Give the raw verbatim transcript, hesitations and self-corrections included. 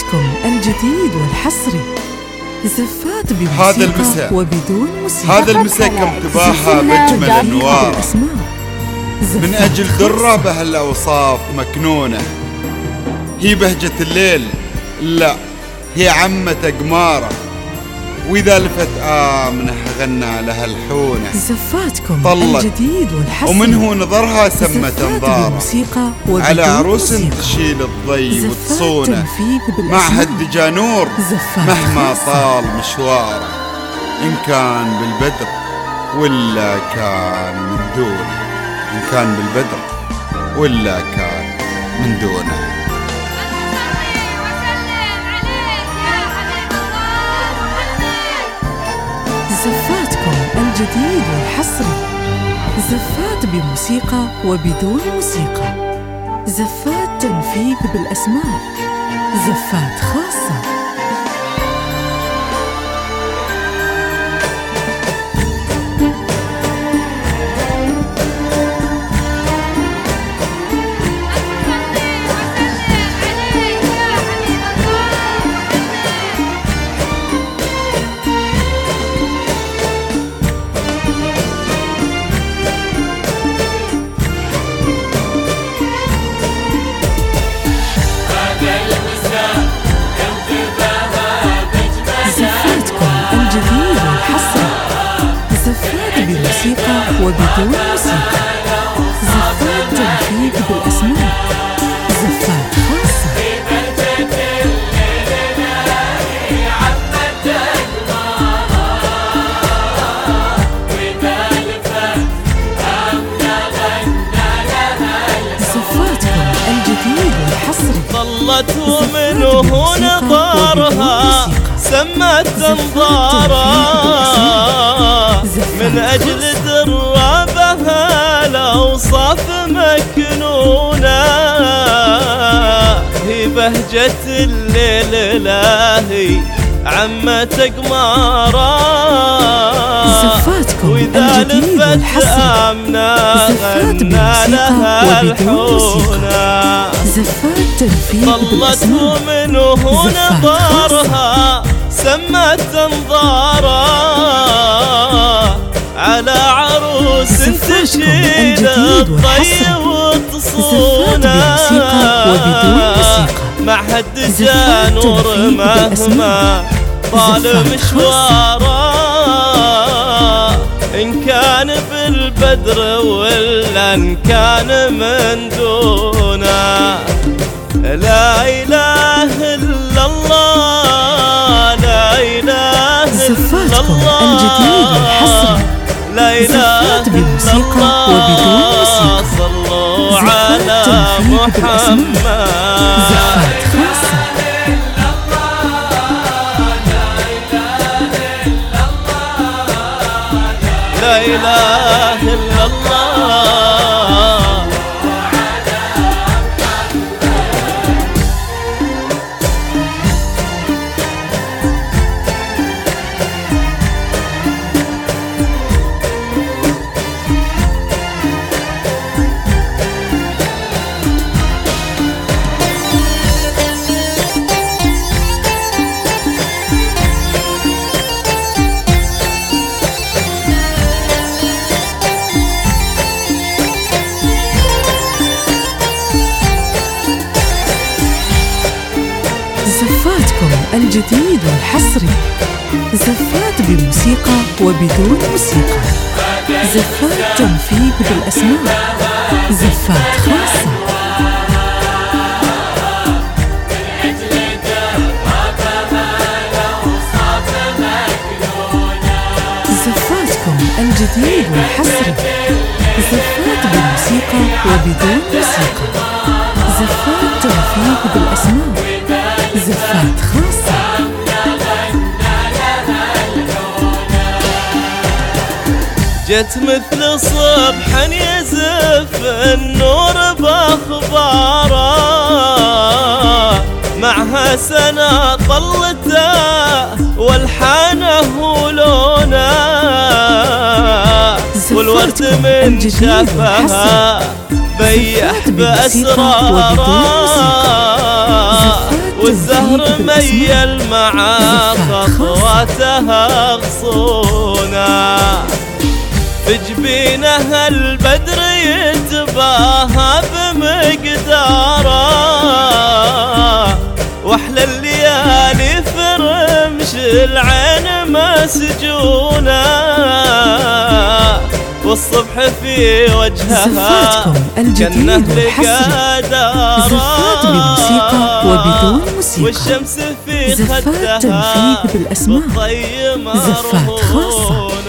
زفاتكم الجديد والحصري، زفات هذا بموسيقى المساء وبدون موسيقى. هذا المساء كم تباها بأجمل أنوار من أجل درة بهالأوصاف مكنونة. هي بهجة الليل، لا هي عمة قمارة، وإذا لفت آمنة غنى لها الحونة. زفاتكم طلت الجديد والحصري، ومنه نظرها سمت انظاره على عروس تشيل الضي وتصونه، معها الدجانور مهما طال مشواره، إن كان بالبدر ولا كان من دونه، إن كان بالبدر ولا كان من دونه. زفاتكم الجديد والحصري، زفات بموسيقى وبدون موسيقى، زفات تنفيذ بالأسماء، زفات خاصة. بموسيقى وبدون موسيقى، زفات تنفيذ بالأسماء، زفات خاصة. زفاتكم الجديد والحصري، ظلت ومنه نظرها سمت انظارها، من أجل دربها الأوصاف مكنونة. هي بهجة الليل لاهي عمة قمارة، وإذا لفت آمنة غنى لها الحونة. ظلت ومنه نظرها سمت انظارها على عروس تشيل الضي وتصونه، معها الدجانور مهما طال مشواره، إن كان بالبدر ولا إن كان من دونه. لا إله إلا الله، لا إله إلا الله، لا إله إلا الله، صلوا على محمد. لا إله إلا الله. زفاتكم الجديد والحصري، زفات بموسيقى وبدون موسيقى، زفات تنفيذ بالأسماء، زفات خاصة. زفاتكم الجديد والحصري، زفات بموسيقى وبدون موسيقى، زفات تنفيذ بالأسماء، زفات خاصة. جت مثل صبح يزف النور باخباره، معها سنا طلته والحانه ولونه، والورد من شافها بيح بأسراره، والزهر ميل مع خطواتها غصونا، في جبينها البدر يتباهى بمقداره، واحلى الليالي في رمش العين مسجونه، والصبح في وجهها كأنه لقى دارا، زفات بموسيقى وبدون موسيقى، والشمس في زفات خدها تنفيذ بالأسماء، بالطي زفات خاصة.